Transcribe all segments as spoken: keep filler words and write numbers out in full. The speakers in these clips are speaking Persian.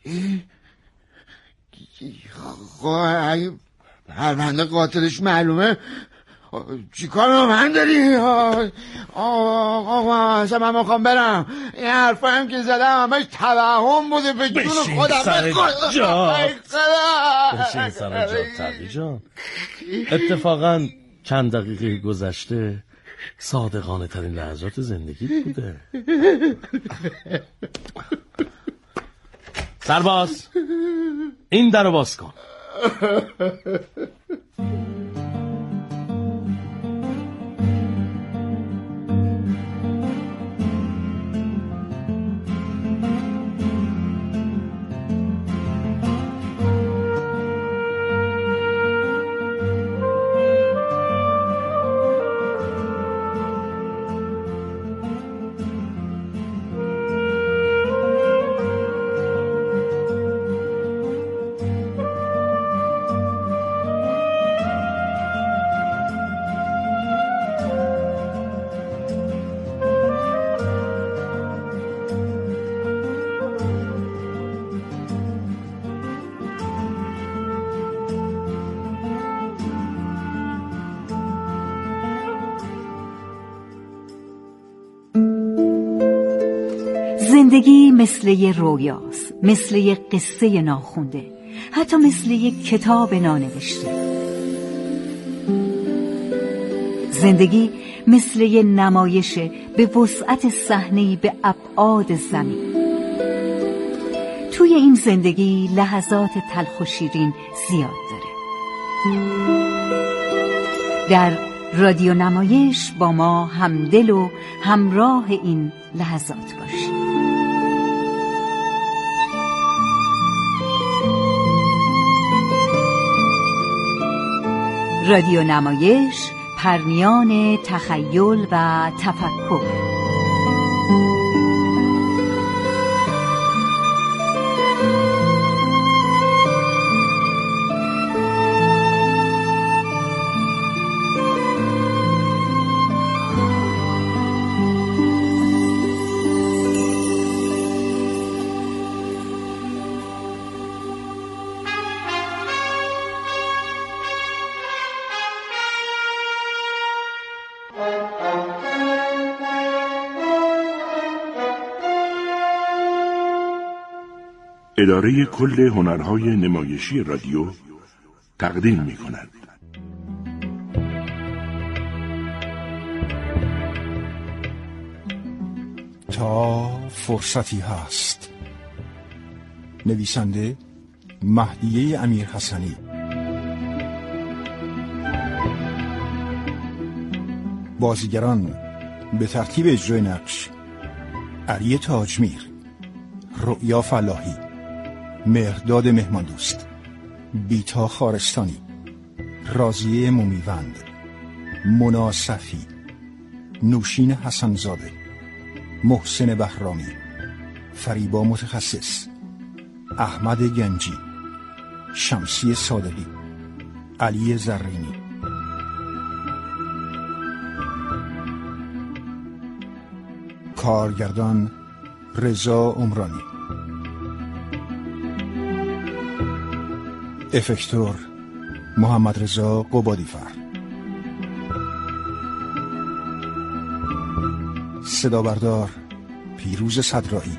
خب اگه پرونده قاتلش معلومه چی کار با من داری؟ آقا اصلا من میخوام برم. این حرفا هم که زدم همش توهم بوده به جون خودم. بشین سر جا بشین سر جا تقی جان. اتفاقا چند دقیقه گذشته صادقانه ترین لحظات زندگیت بوده. سرباز این در رو باز کن. زندگی مثل یه رویاست، مثل یه قصه ناخونده، حتی مثل یه کتاب نانوشته. زندگی مثل یه نمایشه به وسعت صحنه‌ای به ابعاد زمین. توی این زندگی لحظات تلخ و شیرین زیاد داره. در رادیو نمایش با ما همدل و همراه این لحظات باشید. رادیو نمایش، پرمیان تخیل و تفکر. اداره کل هنرهای نمایشی رادیو تقدیم می کند. تا فرصتی هست. نویسنده مهدیه امیر حسنی. بازیگران به ترتیب اجرای نقش: علی تاجمیر، رؤیا فلاحی، مهرداد مهماندوست، بیتا خارستانی، راضیه مومیوند، مونا صفی، نوشین حسنزاده، محسن بهرامی، فریبا متخصص، احمد گنجی، شمسی صادقی، علی زرینی. کارگردان رضا عمرانی. افکتور محمد رضا قبادیفر. صدا بردار پیروز صدرایی.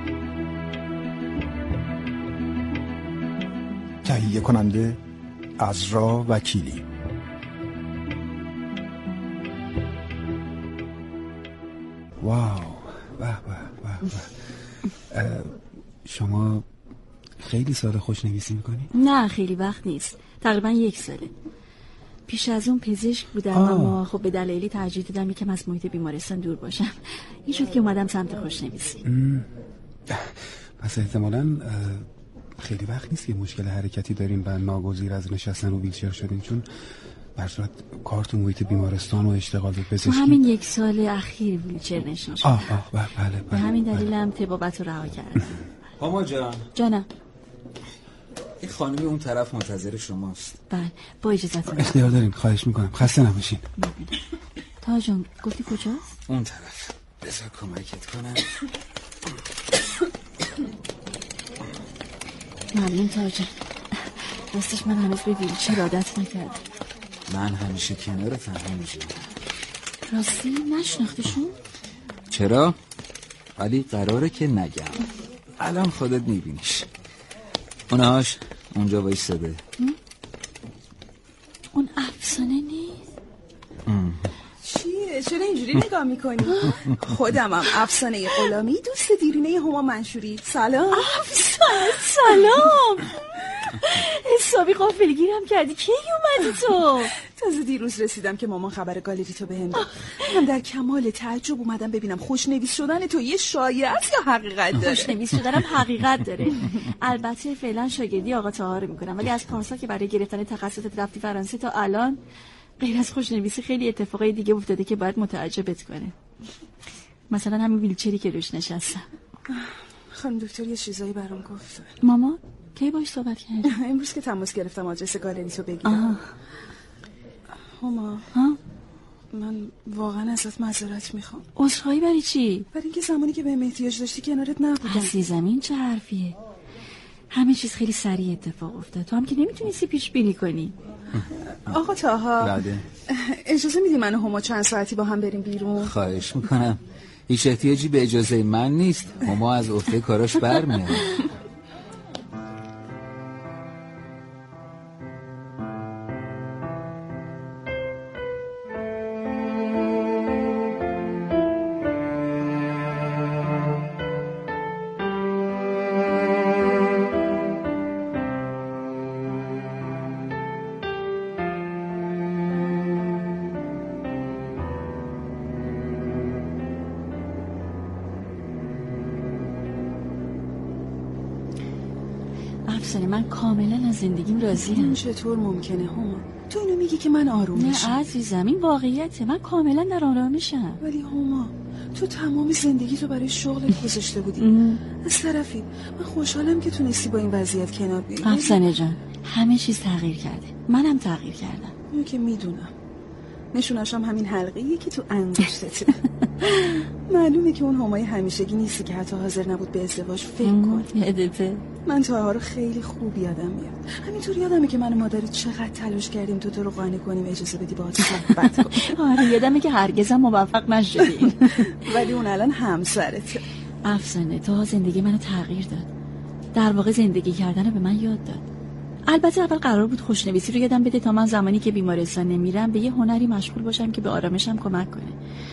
تهیه کننده عزرا وکیلی. واو، به به به. شما خیلی سال خوشنویسی میکنی؟ نه خیلی وقت نیست، تقریبا یک ساله. پیش از اون پزشک بودم، اما خب به دلایلی ترجیح دادم یکم از محیط بیمارستان دور باشم. این شد که اومدم سمت خوشنویسی. پس احتمالاً خیلی وقت نیست که مشکل حرکتی دارین و ناگزیر از نشستن و ویلچر شدین، چون بر صورت کار تو محیط بیمارستان و اشتغال به پزشکی همین یک سال اخیر ویلچر نشین شدم. آه آه بله بله. به همین دلیلم طبابت رو رها کردم. هاما جان. جانم. این خانمی اون طرف منتظر شماست. بله با اجازهتون. اختیار دارین، خواهش میکنم، خسته نباشین. تا جان گفتی کجاست؟ اون طرف. بذار کمکت کنم. ممنون تاجم. راستش من هنوز به ویلچر عادت نکردم. من همیشه کنارتم همیشه. راستی نشناختشون؟ چرا؟ ولی قراره که نگم. الان خودت میبینیش. اونهاش اونجا وایساده. اون افسانه نیست؟ چیه؟ چرا اینجوری نگاه میکنی؟ خودمم افسانه غلامی دوست دیرینه هما منشوری. سلام. افسانه سلام. حسابی غافلگیرم کردی. کی اومدی تو؟ تازه دیروز رسیدم که مامان خبر گالری تو بهم داد. من در کمال تعجب اومدم ببینم خوشنویس شدن تو یه شایعه است یا حقیقت داره؟ خوشنویس شدنم حقیقت داره. البته فعلا شاگردی آقا طاهر رو میکنم، ولی از پارسال که برای گرفتن تخصصت رفتی فرانسه تا الان غیر از خوشنویسی خیلی اتفاقای دیگه افتاده که باید متعجبت کنه. مثلا همین ویلچری که روش نشستم. خانم دکتر یه چیزایی برام گفت. ماما کی باهاش صحبت کردی؟ امروز که تماس گرفتم آدرس گالری تو بگیرم. هما ها؟ من واقعا ازت معذرت میخوام. عذرخواهی برای چی؟ برای اینکه زمانی که بهم احتیاج داشتی کنارت نبودم. عزیزم این چه حرفیه؟ همه چیز خیلی سریع اتفاق افتاد. تو هم که نمیتونستی پیش بینی کنی. آقا طاها بله. اجازه میدی من و هما چند ساعتی با هم بریم بیرون؟ خواهش میکنم. هیچ احتیاجی به اجازه من نیست. هما از عهده کاراش برمیاد. افسانه من کاملا از زندگیم راضیم. این چطور ممکنه هما؟ تو اینو میگی که من آروم میشم؟ نه عزیزم این واقعیته. من کاملا در آرامشم. ولی هما تو تمام زندگی تو برای شغلت گذاشته بودی. از طرفی من خوشحالم که تونستی با این وضعیت کنار بیای. افسانه جان همه چیز تغییر کرده. منم تغییر کردم. اینو که میدونم. نشونش هم همین حلقه‌ایه که تو انگشتته. معلومه که اون همای همیشگی نیستی که حتی حاضر نبود به ازدواج فکر کنی. یادته؟ من تاها رو خیلی خوب یادم میاد. همینطور یادمه که من و مادری چقدر تلاش کردیم تو تو رو قانع کنیم اجازه بدی باهات صحبت کنیم. آره یادمه که هرگزم موفق نشدیم. ولی اون الان همسرته. افسانه تاها زندگی منو تغییر داد. در واقع زندگی کردن رو به من یاد داد. البته اول قرار بود خوشنویسی رو یادم بده تا من زمانی که بیمارستان نمیرم به یه هنری مشغول باشم که به آرامشم کمک کنه.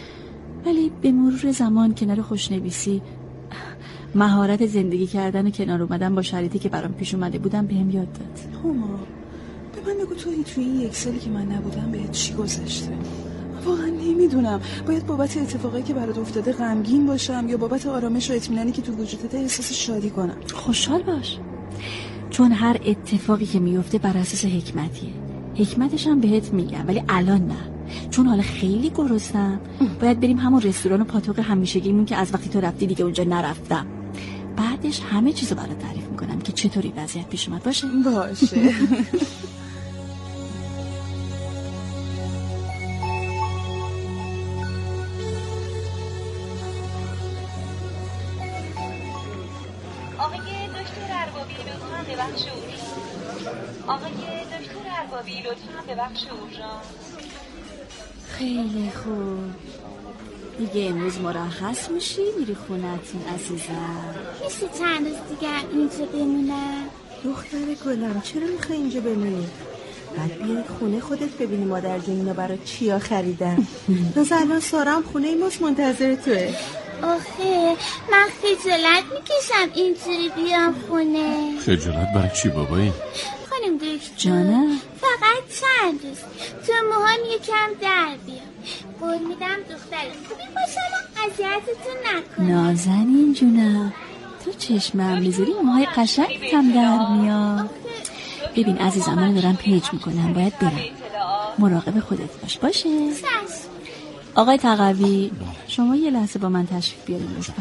ولی به مرور زمان کنار خوشنویسی مهارت زندگی کردن و کنار اومدن با شرایطی که برام پیش اومده بودم بهم یاد داد. هما به من بگو تو توی این یک سالی که من نبودم بهت چی گذشته؟ واقعا نمیدونم باید بابت اتفاقی که برات افتاده غمگین باشم یا بابت آرامش و اطمینانی که تو وجودت احساس شادی کنم. خوشحال باش، چون هر اتفاقی که میفته بر اساس حکمتیه. حکمتش هم بهت میگم ولی الان نه، چون حالا خیلی گرسنم. باید بریم همون رستوران و پاتوق همیشگیمون که از وقتی تو رفتی دیگه اونجا نرفتم. بعدش همه چیزو برات تعریف میکنم که چطوری وضعیت پیش اومد. باشه باشه. آقای دکتر اربابی لطفاً به بخش اورژانس. آقای دکتر اربابی لطفاً به بخش اورژانس. خیلی خوب دیگه امروز مرخص میشی میری خونتون عزیزم. میشه چند روز دیگه اینجا بمونم؟ دختر گلم چرا میخوای اینجا بمونی؟ بعد بیای خونه خودت ببینی مادر جون اینا برای چیا خریدن. تازه الان سارا هم خونه ماست منتظر توه. آخه من خجالت میکشم اینجوری بیام خونه. خجالت برای چی بابایی؟ خانم دکتر جانم فقط چند روز تو موهام یکم در بیام. قول میدم دختر خوبی باشم اذیتتون نکنم. نازنین جونم تو چشمم میذاری موهای قشنگ هم در میاد. ببین عزیزم من دارم پیج میکنم باید برم. مراقب خودت باش. باشه آقای تقوی شما یه لحظه با من تشریف بیارید لطفا.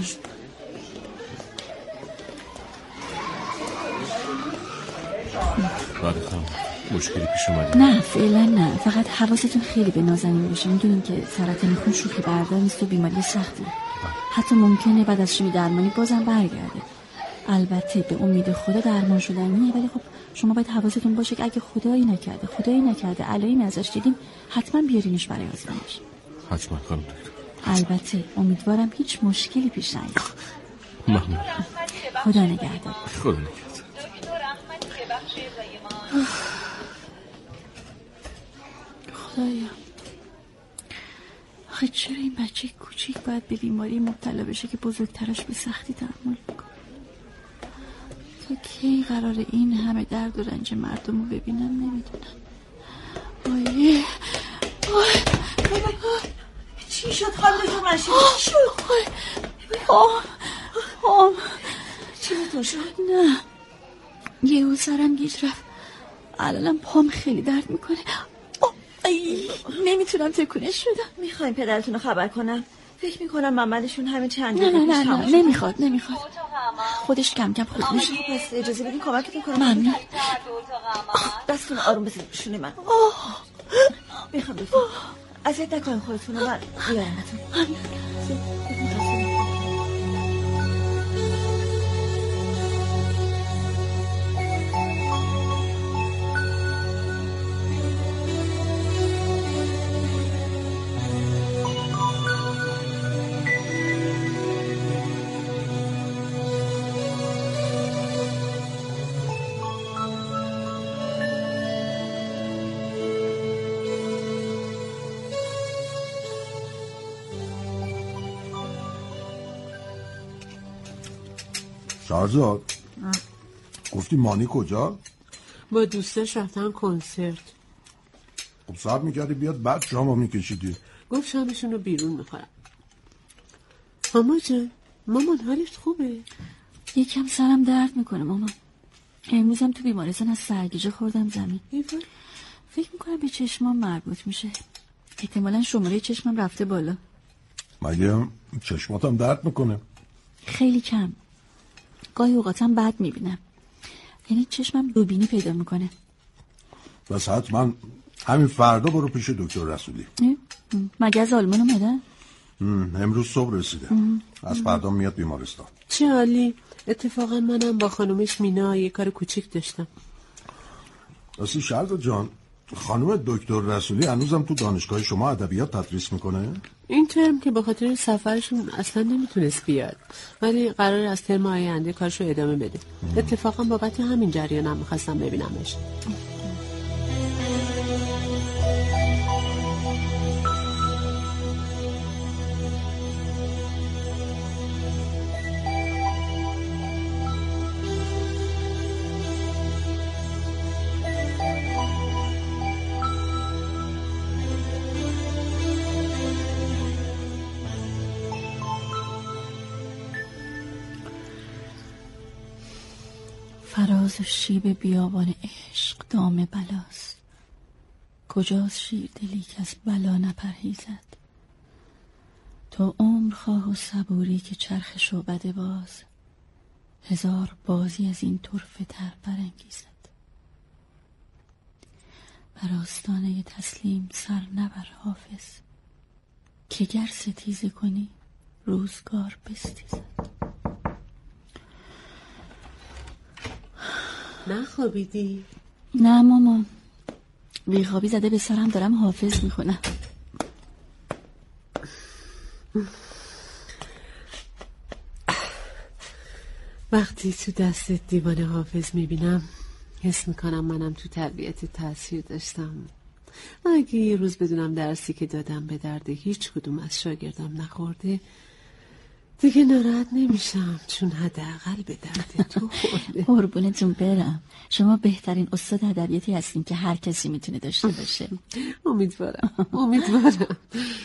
بارتم مشکلی پیش اومده؟ نه فعلا نه، فقط حواستون خیلی به نازنین باشه. میدونین که سرطان خون شوخی بردار نیست و بیماری سختی. حتی ممکنه بعد از شیمی درمانی بازم برگرده. البته به امید خدا درمان شدنیه، ولی خب شما باید حواستون باشه که اگه خدایی نکرده خدایی نکرده علائمی ازش دیدیم حتما بیارینش برای آزمایش. حتما خانم دکتر. البته امیدوارم هیچ مشکلی پیش نیاد. ممنون. خدا نگهدار. خدا نگهدار. خدایا آخه چرا این بچه کوچیک باید به بیماری مبتلا بشه که بزرگترش به سختی تحمل میکنه؟ تا کی قراره این همه درد و رنج مردم رو ببینم نمیدونم. آیه چی شد خانم دکتر مشید؟ چی شد؟ آم آم چی تو شد؟ نه یهو سرم گیج رفت، الانم پام خیلی درد میکنه. ای نمیتونم تکونش بدم. میخوایم پدرتون رو خبر کنم؟ فکر میکنم مامدشون همین چند نه دقیقه نه نه, نه. نمیخواد نمیخواد خودش کم کم خوب میشه. پس اجازه بدین کمکتون کنم. ممنون. دستتون آروم بزنید شونه من. میخوام بفهم اذیت نکنیم خودتون رو، من بیارمتون. شهرزاد گفتی مانی کجا؟ با دوستش رفتن کنسرت. خب صبر میکردی بیاد بعد شامو میکشیدی. گفت شامشون رو بیرون میخورم. ماما جان مامان حالت خوبه؟ یکم سرم درد میکنه مامان. امروزم تو بیمارستان از سرگیجه خوردم زمین. ایوان فکر میکنم به چشمام مربوط میشه. احتمالا شماره چشمم رفته بالا. مگه چشماتم درد میکنه؟ خیلی کم. گاهی اوقاتم بد میبینم، یعنی چشمم دوبینی پیدا میکنه. بس حتما همین فردا برو پیش دکتر رسولی. مگه از آلمان اومدن؟ امروز صبح رسیده. ام. از فردا میاد بیمارستان. چه عالی. اتفاقا منم با خانومش مینا یه کار کوچیک داشتم. راستی شهرزاد جان، خانم دکتر رسولی هنوزم تو دانشگاه شما ادبیات تدریس میکنه؟ این ترم که به خاطر سفرشون اصلا نمیتونست بیاد، ولی قرار از ترم آینده کارشو ادامه بده. ام. اتفاقا بابت همین جریانم میخواستم ببینمش. فراز شیب بیابان عشق دام بلاست، کجاست شیر دلی که از بلا نپرهیزد؟ تو عمر خواه و صبوری که چرخ شعبده باز، هزار بازی از این طرفه تر برانگیزد. بر آستانه تسلیم سر نبر حافظ، که گر ستیزه کنی روزگار بستیزد. نخوابیدی؟ نه مامان، بیخوابی زده به سرم، دارم حافظ میخونم. وقتی تو دستت دیوان حافظ میبینم حس میکنم منم تو تربیت تاثیر داشتم. اگه یه روز بدونم درسی که دادم به درد هیچ کدوم از شاگردام نخورده دیگه ناراحت نمیشم، چون حداقل به درد تو خورده. قربونتون برم، شما بهترین استاد ادبیاتی هستین که هر کسی میتونه داشته باشه. امیدوارم امیدوارم.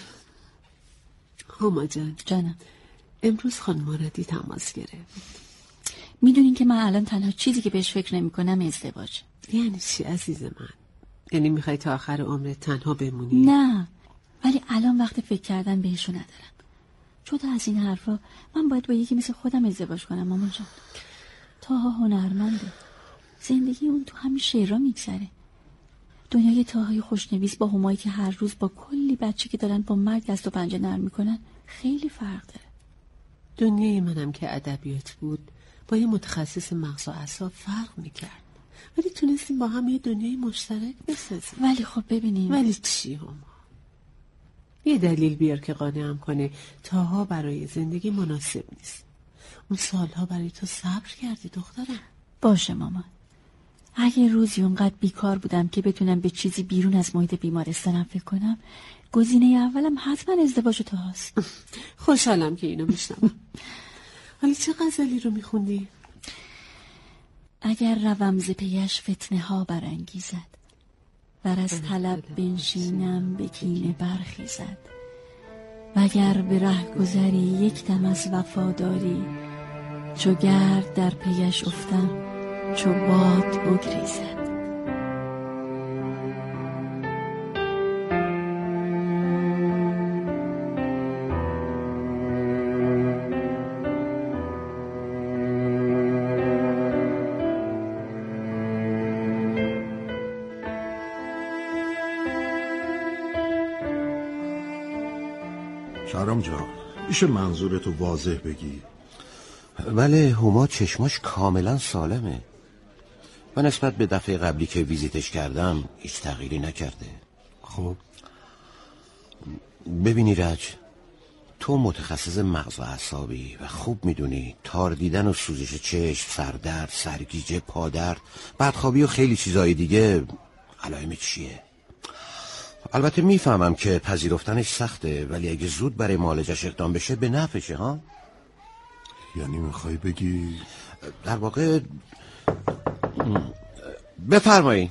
هما جان جانم، امروز خانم مرادی تماس گرفت. میدونین که من الان تنها چیزی که بهش فکر نمی کنم ازدواج. یعنی چی عزیز من؟ یعنی میخوای تا آخر عمرت تنها بمونی؟ نه، ولی الان وقت فکر کردن بهشو ندارم. جدا از این حرفا من باید با یکی مثل خودم ازدواج کنم مامان جان. تاها هنرمنده، زندگی اون تو همین شعرها میگذره. دنیای تاهای خوشنویس با همایی که هر روز با کلی بچه که دارن با مرگ دست و پنجه نرم میکنن خیلی فرق داره. دنیای منم که ادبیات بود با یه متخصص مغز و اعصاب فرق میکرد، ولی تونستیم با هم یه دنیای مشترک بسازیم. ولی خب ببینیم. ولی چی هما؟ یه دلیل بیار که قانعم کنه تاها برای زندگی مناسب نیست. اون سالها برای تو صبر کردی دخترم. باشه مامان، اگه روزی اونقدر بیکار بودم که بتونم به چیزی بیرون از محیط بیمارستانم فکر کنم، گزینه اولم حتما ازدواج تاهاست. خوشحالم که اینو میشنم. حالا چه غزلی رو میخوندی؟ اگر روم ز پیش فتنه ها برانگیزد، ور از طلب بنشینم به کینه برخیزد، وگر به ره گذری یک دم از وفاداری، چو گرد در پیش افتم چو باد بگریزد. شهرام جان، میشه منظورتو واضح بگی؟ بله، هما چشماش کاملا سالمه و نسبت به دفعه قبلی که ویزیتش کردم هیچ تغییری نکرده. خب ببینی رج، تو متخصص مغز و اعصابی و خوب میدونی تار دیدن و سوزش چشم، سردرد، سرگیجه، پادرد، بدخوابی و خیلی چیزای دیگه علائم چیه. البته میفهمم که پذیرفتنش سخته، ولی اگه زود برای معالجش اقدام بشه به نفعشه. ها؟ یعنی میخوای بگی؟ در واقع بفرمایید.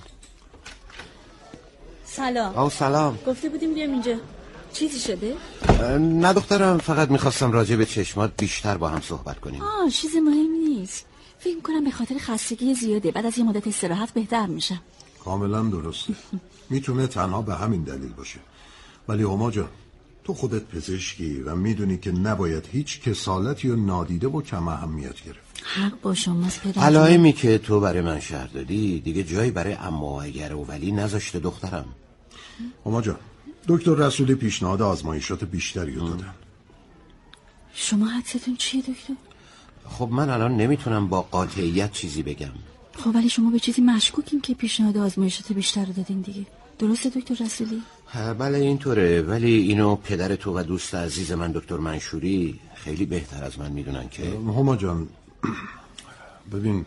سلام. آو سلام. گفته بودیم بیام اینجا، چیزی شده؟ نه دخترم، فقط میخواستم راجع به چشمات بیشتر با هم صحبت کنیم. آه چیز مهم نیست. فکر کنم به خاطر خستگی زیاده، بعد از یه مدت استراحت بهتر میشم. کاملا درسته. میتونه تنها به همین دلیل باشه. ولی هما جان، تو خودت پزشکی و میدونی که نباید هیچ کسالتی و نادیده و کم اهمیت گرفت. حق با شماست پدر. علائمی که تو برای من شرح دادی دیگه جایی برای اما و اگر و ولی نذاشته دخترم. هما جان، دکتر رسولی پیشنهاد آزمایشات بیشتری رو دادن. شما حدستون چیه دکتر؟ خب من الان نمیتونم با قاطعیت چیزی بگم. خب ولی شما به چیزی مشکوکین که پیشنهاد آزمایشات بیشتر رو دادین دیگه، درسته دکتر رسولی؟ بله اینطوره، ولی اینو پدر تو و دوست عزیز من دکتر منشوری خیلی بهتر از من میدونن که. هما جان ببین،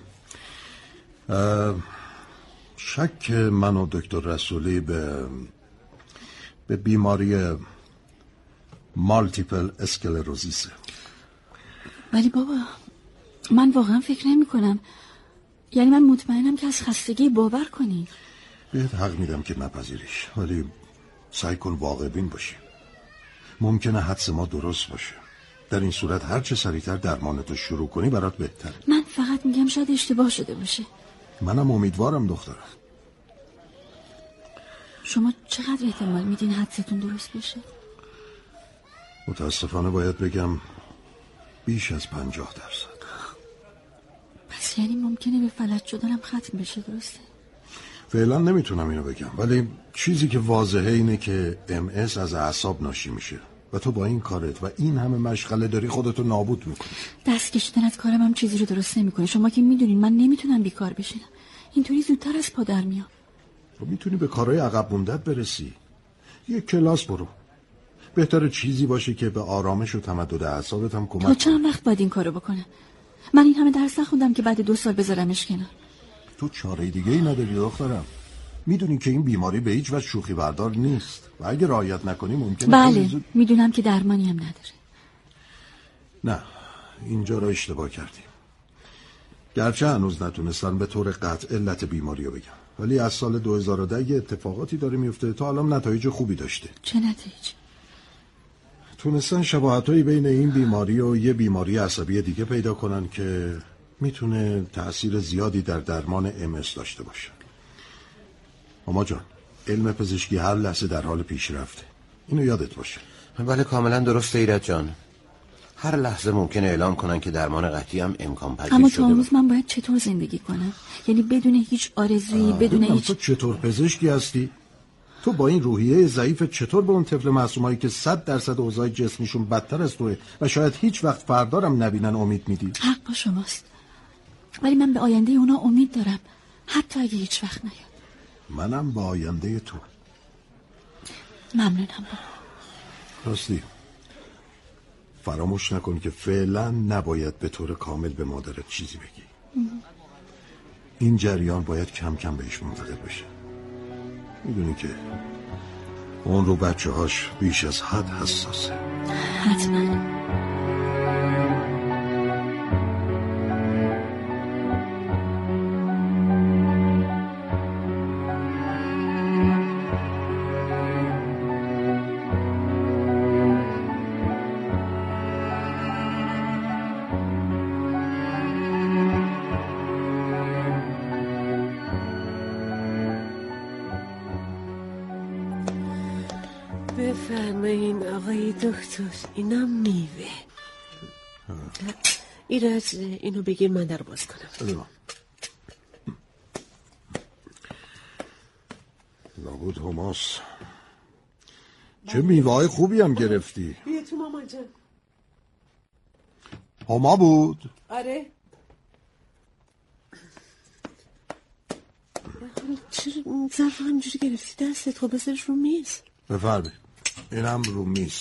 شک من و دکتر رسولی به به بیماری مالتیپل اسکلروزیسه. ولی بابا من واقعا فکر نمی کنم، یعنی من مطمئنم که از خستگی باور کنی. بهت حق میدم که نپذیریش، ولی سعی کن واقع بین باشی. ممکنه حدس ما درست باشه. در این صورت هر چه سریعتر درمانتو شروع کنی برات بهتر. من فقط میگم شاید اشتباه شده باشه. منم امیدوارم دخترم. شما چقدر احتمال میدین حدستون درست بشه؟ متاسفانه باید بگم بیش از پنجاه درصد. پس یعنی ممکنه به فلج شدنم ختم بشه، درسته؟ فعلا نمیتونم اینو بگم، ولی چیزی که واضحه اینه که ام اس از اعصاب ناشی میشه و تو با این کارت و این همه مشغله داری خودتو نابود میکنی. دست کشیدن از کارم هم چیزی رو درست نمیکنه. شما که میدونین من نمیتونم بیکار بشینم، اینطوری زودتر از پا در میام. تو میتونی به کارهای عقب موندت برسی. یک کلاس برو، بهتره چیزی باشه که به آرامش و تمدد اعصابت هم کمک کنه. تا چند وقت باید این کارو بکنم؟ من این همه درس نخوندم که بعد دو سال بذارمش کنار. تو چاره دیگه ای نداری دخترم. میدونی که این بیماری به هیچ وجه شوخی بردار نیست و اگه رعایت نکنی ممکنه. بله زود... میدونم که درمانی هم نداره. نه، اینجا را اشتباه کردیم. گرچه هنوز نتونستن به طور قطع علت بیماری رو بگم، ولی از سال دو هزار و ده اتفاقاتی داره میفته. تا الان نتایج خوبی داشته. چه نتایجی؟ تونستن شباهتایی بین این بیماری و یه بیماری عصبی دیگه پیدا کنن که میتونه تأثیر زیادی در درمان ام اس داشته باشه. اما جان، علم پزشکی هر لحظه در حال پیشرفته، اینو یادت باشه. بله کاملا درسته ایراد جان. هر لحظه ممکنه اعلام کنن که درمان قطعی هم امکان پذیر شده. اما تا اون روز من باید چطور زندگی کنم؟ یعنی بدون هیچ آرزویی، بدون هیچ. تو چطور پزشکی هستی؟ تو با این روحیه ضعیف چطور به اون طفل معصومایی که صد درصد اوضاع جسمیشون بدتر از توه و شاید هیچ وقت فردارم نبینن امید میدی؟ حق با شماست. ولی من به آینده اونا امید دارم، حتی اگه هیچ وقت نیاد. منم به آینده تو. ممنونم بابا. راستی فراموش نکن که فعلا نباید به طور کامل به مادرت چیزی بگی. این جریان باید کم کم بهش منتقل بشه. میدونی که اون رو بچه هاش بیش از حد حساسه. حتما. بفرمایین آقای دکتر، اینم میوه. ایرج اینو بگیر من در باز کنم. لابد هماس چه میوه های خوبی هم گرفتی. بیا تو مامان جان. هما بود؟ آره. چرا ظرف همجوری گرفتی دستت؟ خب بذارش رو میز. بفرمایید. اینم رو میز.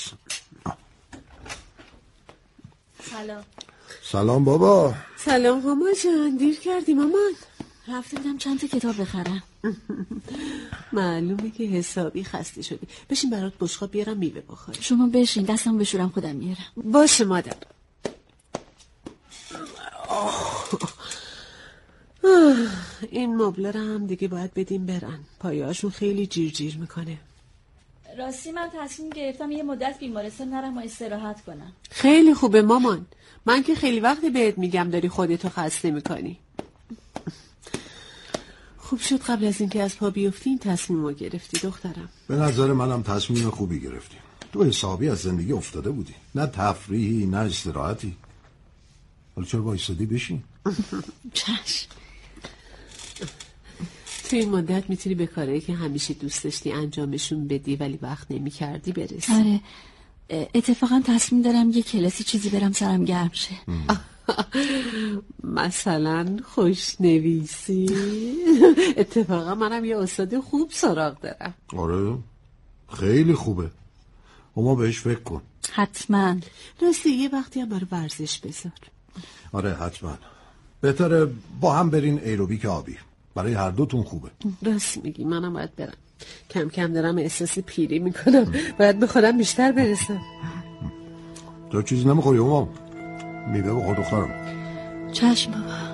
سلام. سلام بابا. سلام هما جان، دیر کردی مامان. رفته بودم چند تا کتاب بخرم. معلومه که حسابی خسته شدی. بشین برات بشقاب بیارم میوه بخوری. شما بشین، دستم بشورم خودم میارم. باشه مادر. این مبله رو هم دیگه باید بدیم برن، پایه‌هاشون خیلی جیر جیر میکنه. راستی من تصمیم گرفتم یه مدت بیمارستان نرم و استراحت کنم. خیلی خوبه مامان، من که خیلی وقت بهت میگم داری خودتو خسته میکنی. خوب شد قبل از اینکه از پا بیفتی این تصمیم رو گرفتی دخترم. به نظر منم تصمیم خوبی گرفتی. تو حسابی از زندگی افتاده بودی، نه تفریحی نه استراحتی. حالا چرا بایستادی؟ بشین. چشم. تو این مدت میتونی به کارهایی که همیشه دوست داشتی انجامشون بدی ولی وقت نمی کردی برسی. آره، اتفاقا تصمیم دارم یه کلاسی چیزی برم سرم گرم شه. مثلا خوشنویسی. اتفاقا منم یه استاد خوب سراغ دارم. آره خیلی خوبه، اما بهش فکر کن. حتما. راستی یه وقتی هم برای ورزش بذار. آره حتما، بهتره با هم برین ایروبیک آبی، برای هر دوتون خوبه. راست میگی، منم باید برم. کم کم دارم احساس پیری میکنم، باید به خودم بیشتر برسم. تو چیز نمیخوری اما میوه بخور دخترم. چشم بابا.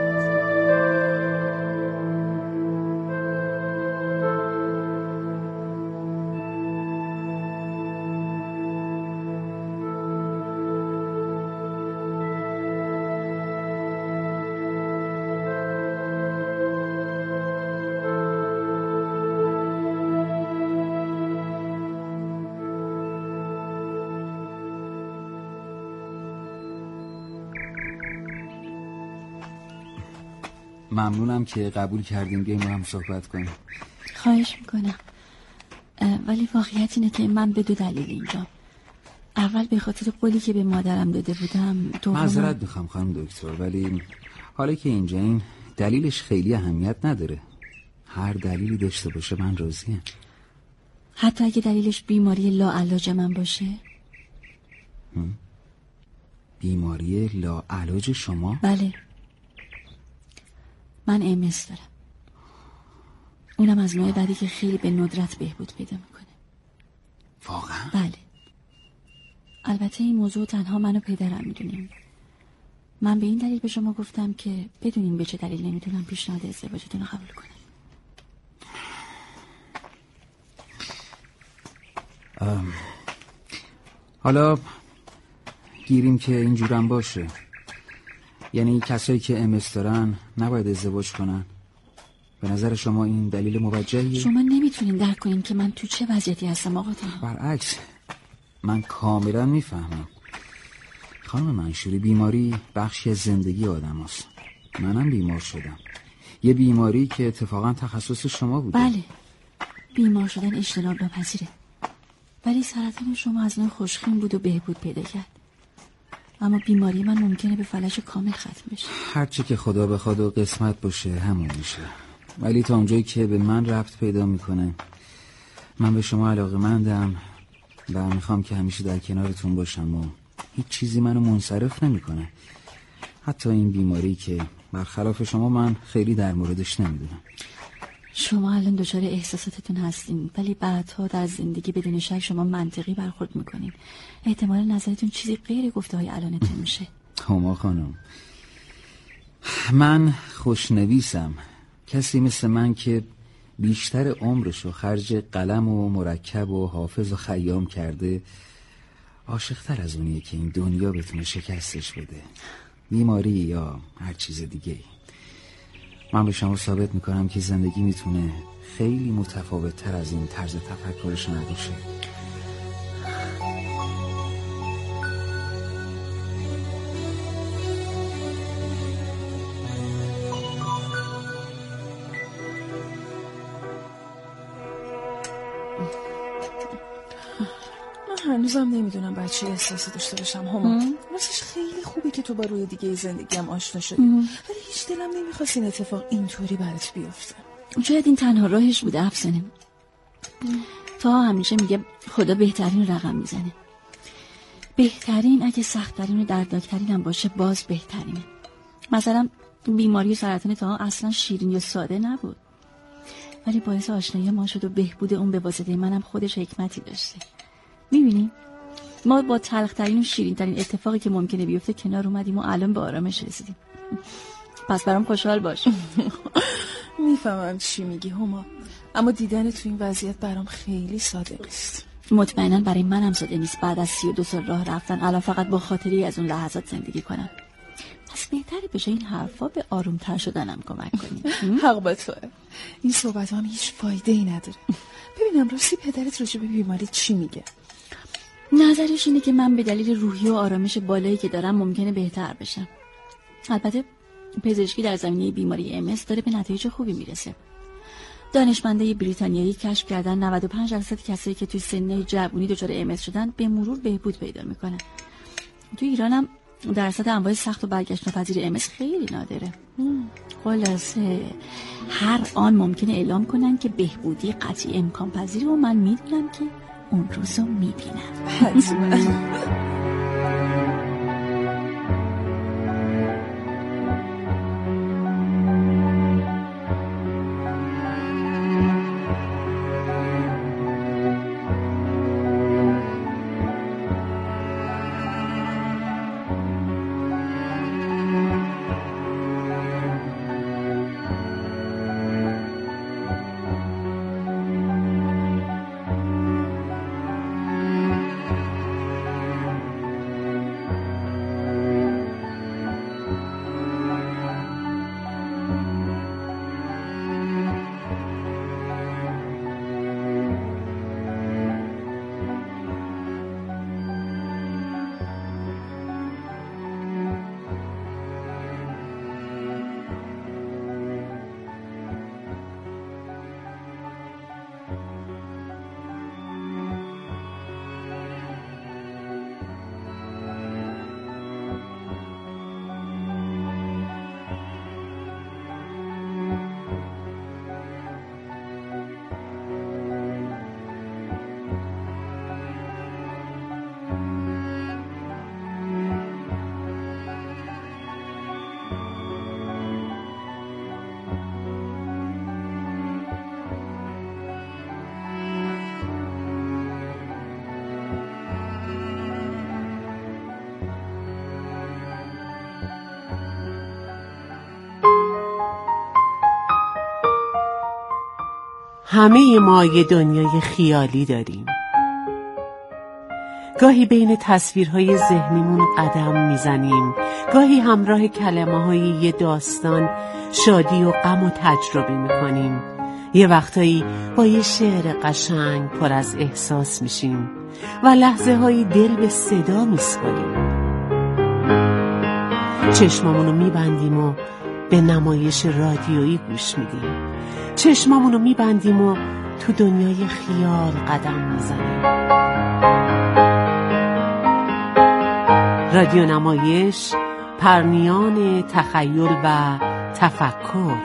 ممنونم که قبول کردیم بیایم با هم صحبت کنیم. خواهش میکنم، ولی واقعیت اینه که من به دو دلیل اینجا. اول به خاطر قولی که به مادرم داده بودم. معذرت میخوام خانم دکتر، ولی حالا که اینجا این دلیلش خیلی اهمیت نداره. هر دلیلی داشته باشه من راضیم. حتی اگه دلیلش بیماری لاعلاج من باشه؟ بیماری لاعلاج شما؟ بله، من ام اس دارم. اونم از نوع بعدی که خیلی به ندرت بهبود پیدا میکنه. واقعا؟ بله. البته این موضوع تنها من و پدرم میدونیم. من به این دلیل به شما گفتم که بدونیم به چه دلیل نمیتونم پیشنهاد ازدواجتون رو قبول کنم. ام. حالا گیریم که اینجورم باشه، یعنی کسایی که ام اس دارن نباید ازدواج کنن. به نظر شما این دلیل موجهیه؟ شما نمیتونین درک کنین که من تو چه وضعیتی هستم آقا تا. برعکس، من کاملا میفهمم. خانم منشوری، بیماری بخشی از زندگی آدم هست. منم بیمار شدم، یه بیماری که اتفاقا تخصص شما بوده. بله، بیمار شدن اجتناب ناپذیره، ولی سرطان شما از نوع خوشخیم بود و بهبود پیدا کرد. اما بیماری من ممکنه به فلج کامل ختم بشه. هرچی که خدا بخواد و قسمت باشه همون میشه. ولی تا اونجایی که به من ربط پیدا میکنه، من به شما علاقه‌مندم و میخوام که همیشه در کنارتون باشم و هیچ چیزی منو منصرف نمیکنه. حتی این بیماری که برخلاف شما من خیلی در موردش نمیدونم. شما الان دچار احساساتتون هستین، ولی بعدها در زندگی بدون شک شما منطقی برخورد میکنین. احتمالا نظرتون چیزی غیر گفته های الانتون میشه. هما خانم، من خوشنویسم. کسی مثل من که بیشتر عمرشو خرج قلم و مرکب و حافظ و خیام کرده، عاشق‌تر از اونیه که این دنیا بتونه شکستش بده، بیماری یا هر چیز دیگه. من به شما ثابت میکنم که زندگی میتونه خیلی متفاوت تر از این طرز تفکرش نباشه. هنوزم نمیدونم بچه احساسی داشته باشم هما. راستش خیلی خوبه که تو با روی دیگه زندگیم آشنا شدی، ولی هیچ دلم نمیخواست این اتفاق اینطوری برات بیفته. شاید این تنها راهش بوده افسانه. تا همیشه میگه خدا بهترین رقم میزنه. بهترین اگه سخت‌ترین و دردناک‌ترین هم باشه باز بهترینه. مثلا بیماری سرطان تا اصلا شیرین یا ساده نبود، ولی باعث آشنایی ما شد و بهبود اون به واسطه منم خودش حکمتی داشته. میبینی؟ ما با تلخترین و شیرینترین اتفاقی که ممکنه بیفته کنار اومدیم و الان به آرامش رسیدیم. پس برام خوشحال باش. میفهمم چی میگی هما، اما دیدن تو این وضعیت برام خیلی صادق است. مطمئنا برای منم ساده نیست بعد از سی و دو سال راه رفتن الان فقط با خاطری از اون لحظات زندگی کنم. پس بهتره به جای این حرفا به آرومتر شدنم کمک کنی. حق با توه. این صحبت هم هیچ فایده ای نداره. ببینم راستی پدرت راجع به بیماری چی میگه؟ نظرش اینه که من به دلیل روحی و آرامش بالایی که دارم ممکنه بهتر بشم. البته پزشکی در زمینه بیماری ام اس داره به نتایج خوبی میرسه. دانشمندای بریتانیایی کشف کردن نود و پنج درصد کسایی که توی سن جوانی دچار ام اس شدن به مرور بهبود پیدا میکنن. تو ایرانم درصد انواع سخت و برگشت ناپذیر ام اس خیلی نادره. خلاصه هر آن ممکنه اعلام کنن که بهبودی قطعی امکان پذیره و من میدونم که اون روزو میبینم. همه ما یه دنیای خیالی داریم. گاهی بین تصویرهای ذهنیمون قدم میزنیم، گاهی همراه کلمه‌های یه داستان شادی و غم و تجربه میکنیم. یه وقتایی با یه شعر قشنگ پر از احساس میشیم و لحظه هایی دل به صدا میسپاریم. چشمامونو میبندیم و به نمایش رادیویی گوش میدیم. چشمامونو میبندیم و تو دنیای خیال قدم میزنیم. رادیو نمایش، پرنیان تخیل و تفکر.